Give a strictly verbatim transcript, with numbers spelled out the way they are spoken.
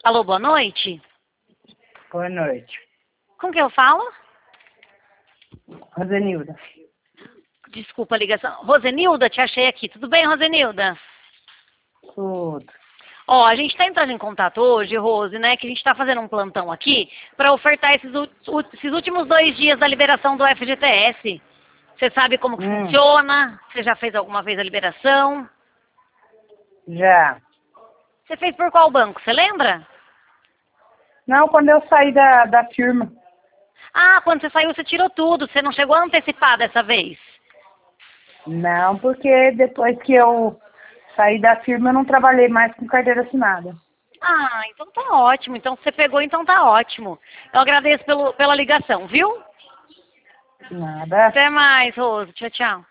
Alô, boa noite. Boa noite. Com quem eu falo? Rosenilda. Desculpa a ligação. Rosenilda, te achei aqui. Tudo bem, Rosenilda? Tudo. Ó, a gente está entrando em contato hoje, Rose, né? Que a gente está fazendo um plantão aqui para ofertar esses, u- esses últimos dois dias da liberação do F G T S. Você sabe como que Hum. funciona? Você já fez alguma vez a liberação? Já. Você fez por qual banco? Você lembra? Não, quando eu saí da, da firma. Ah, quando você saiu, você tirou tudo. Você não chegou a antecipar dessa vez? Não, porque depois que eu saí da firma, eu não trabalhei mais com carteira assinada. Ah, então tá ótimo. Então você pegou, então tá ótimo. Eu agradeço pelo, pela ligação, viu? Nada. Até mais, Rose. Tchau, tchau.